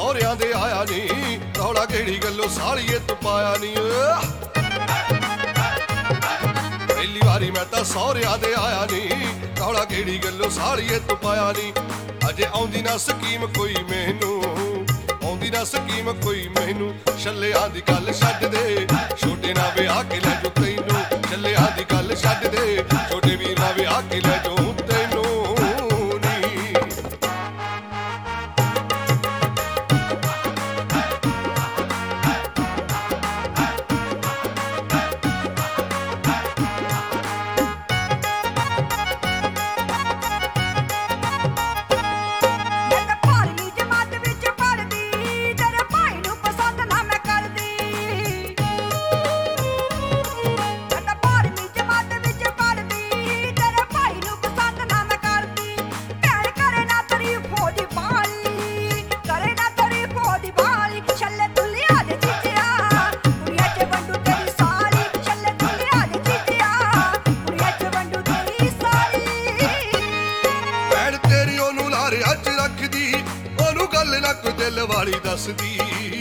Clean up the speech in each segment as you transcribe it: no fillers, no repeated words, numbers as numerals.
ਸਹੁਰਿਆਂ ਦੇ ਆਇਆ ਨੀ, ਰੌਲਾ ਕਿਹੜੀ ਗੱਲੋਂ ਸਾਲੀਏ ਤੂੰ ਪਾਇਆ ਨੀ। ਪਹਿਲੀ ਵਾਰੀ ਮੈਂ ਤਾਂ ਸਹੁਰਿਆਂ ਦੇ ਆਇਆ ਨੀ, ਰੌਲਾ ਕਿਹੜੀ ਗੱਲੋਂ ਸਾਲੀਏ ਤੂੰ ਪਾਇਆ ਨੀ। ਅਜੇ ਆਉਂਦੀ ਨਾ ਸਕੀਮ ਕੋਈ ਮੈਨੂੰ, ਆਉਂਦੀ ਨਾ ਸਕੀਮ ਕੋਈ ਮੈਨੂੰ। ਛੱਲਿਆਂ ਦੀ ਗੱਲ ਛੱਡ ਦੇ, ਛੋਟੇ ਨਾਲ ਵਿਆਹ ਕੇ ਲੈ ਜੋ ਤੈਨੂੰ। ਛੱਲਿਆਂ ਦੀ ਗੱਲ ਛੱਡ ਦੇ, ਛੋਟੇ ਵੀਰ ਨਾਲ ਵਿਆਹ ਕੇ ਲੈ ਜੋ ਤੈਨੂੰ। ਅੱਜ ਰੱਖਦੀ ਉਹਨੂੰ ਗੱਲ ਨਾ ਕੋਈ ਦਿਲ ਵਾਲੀ ਦੱਸਦੀ।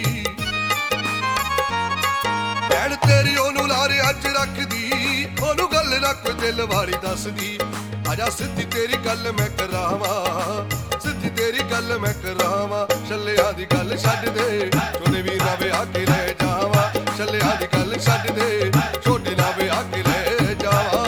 ਭੈਣ ਤੇਰੀ ਉਹਨੂੰ ਲਾਰੇ ਅੱਜ ਰੱਖਦੀ, ਉਹਨੂੰ ਗੱਲ ਨਾ ਕੋਈ ਦਿਲ ਵਾਲੀ ਦੱਸਦੀ। ਆਜਾ ਸਿੱਧੀ ਤੇਰੀ ਗੱਲ ਮੈਂ ਕਰਾਵਾਂ, ਸਿੱਧੀ ਤੇਰੀ ਗੱਲ ਮੈਂ ਕਰਾਵਾਂ। ਛੱਲਿਆਂ ਦੀ ਗੱਲ ਛੱਡ ਦੇ, ਛੋਟੇ ਵੀਰ ਨਾਲ ਵਿਆਹ ਕੇ ਲੈ ਜਾਵਾਂ। ਛੱਲਿਆਂ ਦੀ ਗੱਲ ਛੱਡ ਦੇ, ਛੋਟੇ ਨਾਲ ਵਿਆਹ ਕੇ ਲੈ ਜਾਵਾਂ।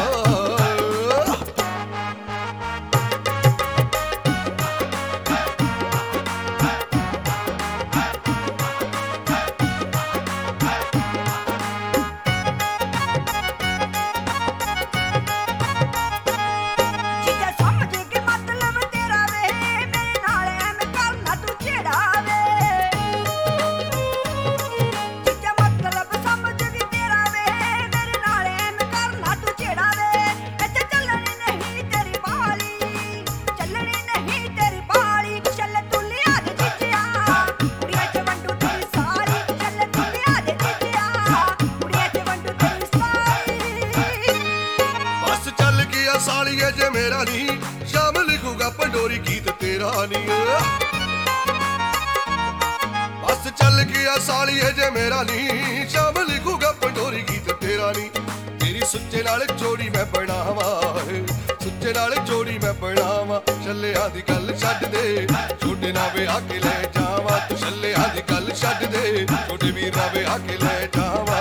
ਸਾਲੀਏ ਜੇ ਮੇਰਾ ਨੀ, ਸ਼ਾਮ ਲਿਖੂਗਾ ਪੰਡੋਰੀ ਗੀਤ ਤੇਰਾ ਨੀ। ਬਸ ਚੱਲ ਗਿਆ ਸਾਲੀਏ ਜੇ ਮੇਰਾ ਨੀ, ਸ਼ਾਮ ਲਿਖੂਗਾ ਪੰਡੋਰੀ ਗੀਤ ਤੇਰਾ ਨੀ। ਤੇਰੀ ਸੁੱਚੇ ਨਾਲ ਜੋੜੀ ਮੈਂ ਬਣਾਵਾਂ, ਸੁੱਚੇ ਨਾਲ ਜੋੜੀ ਮੈਂ ਬਣਾਵਾਂ। ਛੱਲਿਆਂ ਦੀ ਗੱਲ ਛੱਡ ਦੇ, ਛੋਟੇ ਨਾਲ ਵਿਆਹ ਕੇ ਲੈ ਜਾਵਾਂ। ਤੂੰ ਛੱਲਿਆਂ ਦੀ ਗੱਲ ਛੱਡ ਦੇ, ਛੋਟੇ ਵੀਰ ਨਾਲ ਵਿਆਹ ਕੇ ਲੈ ਜਾਵਾਂ।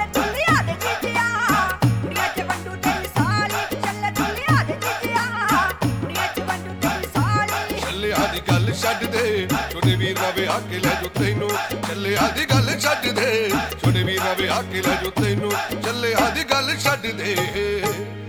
ਗੱਲ ਛੱਡ ਦੇ, ਛੋਟੇ ਵੀਰ ਨਾਲ ਵਿਆਹ ਕੇ ਲੈ ਜੋ ਤੈਨੂੰ। ਛੱਲਿਆਂ ਦੀ ਗੱਲ ਛੱਡ ਦੇ, ਛੋਟੇ ਵੀਰ ਨਾਲ ਵਿਆਹ ਕੇ ਲੈ ਜੋ ਤੈਨੂੰ। ਛੱਲਿਆਂ ਦੀ ਗੱਲ ਛੱਡ ਦੇ।